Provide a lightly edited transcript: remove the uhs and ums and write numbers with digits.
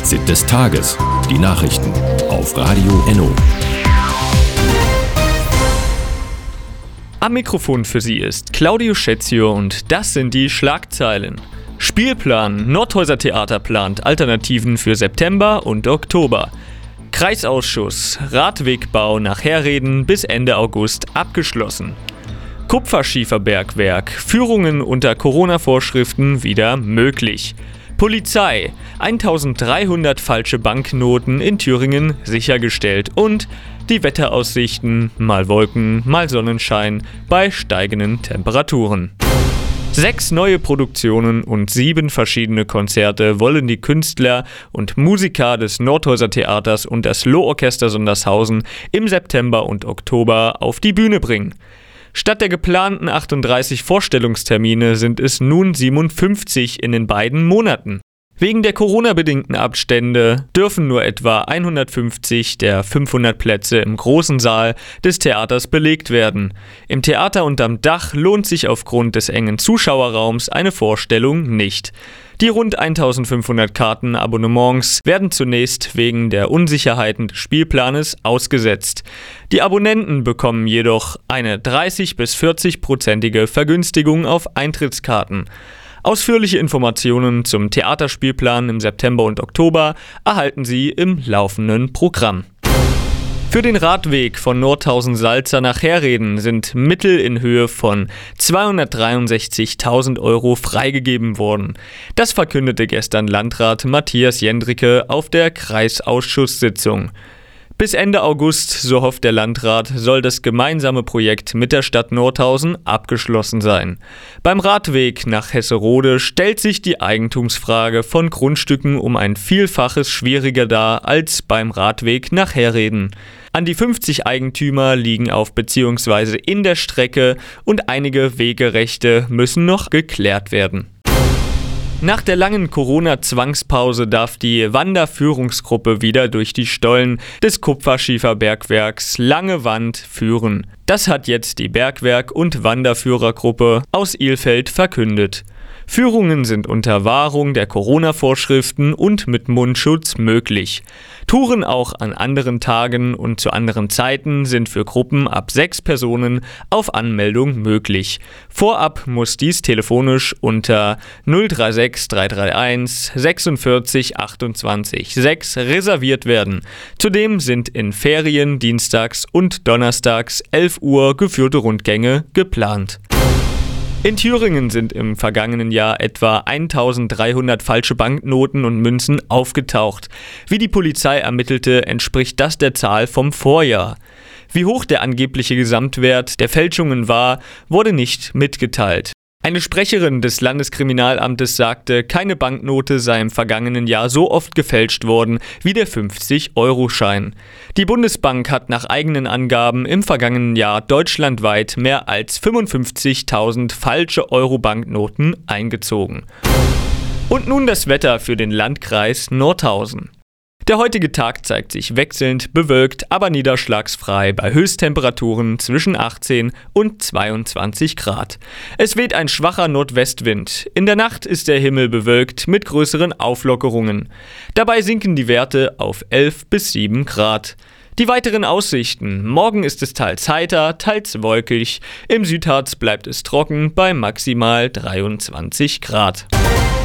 Fazit des Tages. Die Nachrichten auf Radio Enno. Am Mikrofon für Sie ist Claudio Schätzio und das sind die Schlagzeilen. Spielplan: Nordhäuser Theater plant Alternativen für September und Oktober. Kreisausschuss: Radwegbau nach Herreden bis Ende August abgeschlossen. Kupferschieferbergwerk: Führungen unter Corona-Vorschriften wieder möglich. Polizei: 1300 falsche Banknoten in Thüringen sichergestellt. Und die Wetteraussichten: mal Wolken, mal Sonnenschein bei steigenden Temperaturen. 6 neue Produktionen und 7 verschiedene Konzerte wollen die Künstler und Musiker des Nordhäuser Theaters und das Lohorchester Sondershausen im September und Oktober auf die Bühne bringen. Statt der geplanten 38 Vorstellungstermine sind es nun 57 in den beiden Monaten. Wegen der Corona-bedingten Abstände dürfen nur etwa 150 der 500 Plätze im großen Saal des Theaters belegt werden. Im Theater unterm Dach lohnt sich aufgrund des engen Zuschauerraums eine Vorstellung nicht. Die rund 1500 Kartenabonnements werden zunächst wegen der Unsicherheiten des Spielplanes ausgesetzt. Die Abonnenten bekommen jedoch eine 30- bis 40-prozentige Vergünstigung auf Eintrittskarten. Ausführliche Informationen zum Theaterspielplan im September und Oktober erhalten Sie im laufenden Programm. Für den Radweg von Nordhausen-Salza nach Herreden sind Mittel in Höhe von 263.000 € freigegeben worden. Das verkündete gestern Landrat Matthias Jendricke auf der Kreisausschusssitzung. Bis Ende August, so hofft der Landrat, soll das gemeinsame Projekt mit der Stadt Nordhausen abgeschlossen sein. Beim Radweg nach Hesserode stellt sich die Eigentumsfrage von Grundstücken um ein Vielfaches schwieriger dar als beim Radweg nach Herreden. An die 50 Eigentümer liegen auf bzw. in der Strecke und einige Wegerechte müssen noch geklärt werden. Nach der langen Corona-Zwangspause darf die Wanderführungsgruppe wieder durch die Stollen des Kupferschieferbergwerks Lange Wand führen. Das hat jetzt die Bergwerk- und Wanderführergruppe aus Ilfeld verkündet. Führungen sind unter Wahrung der Corona-Vorschriften und mit Mundschutz möglich. Touren auch an anderen Tagen und zu anderen Zeiten sind für Gruppen ab 6 Personen auf Anmeldung möglich. Vorab muss dies telefonisch unter 036 331 46 28 6 reserviert werden. Zudem sind in Ferien dienstags und donnerstags 11 Uhr geführte Rundgänge geplant. In Thüringen sind im vergangenen Jahr etwa 1300 falsche Banknoten und Münzen aufgetaucht. Wie die Polizei ermittelte, entspricht das der Zahl vom Vorjahr. Wie hoch der angebliche Gesamtwert der Fälschungen war, wurde nicht mitgeteilt. Eine Sprecherin des Landeskriminalamtes sagte, keine Banknote sei im vergangenen Jahr so oft gefälscht worden wie der 50-Euro-Schein. Die Bundesbank hat nach eigenen Angaben im vergangenen Jahr deutschlandweit mehr als 55.000 falsche Euro-Banknoten eingezogen. Und nun das Wetter für den Landkreis Nordhausen. Der heutige Tag zeigt sich wechselnd bewölkt, aber niederschlagsfrei bei Höchsttemperaturen zwischen 18 und 22 Grad. Es weht ein schwacher Nordwestwind. In der Nacht ist der Himmel bewölkt mit größeren Auflockerungen. Dabei sinken die Werte auf 11 bis 7 Grad. Die weiteren Aussichten: Morgen ist es teils heiter, teils wolkig. Im Südharz bleibt es trocken bei maximal 23 Grad.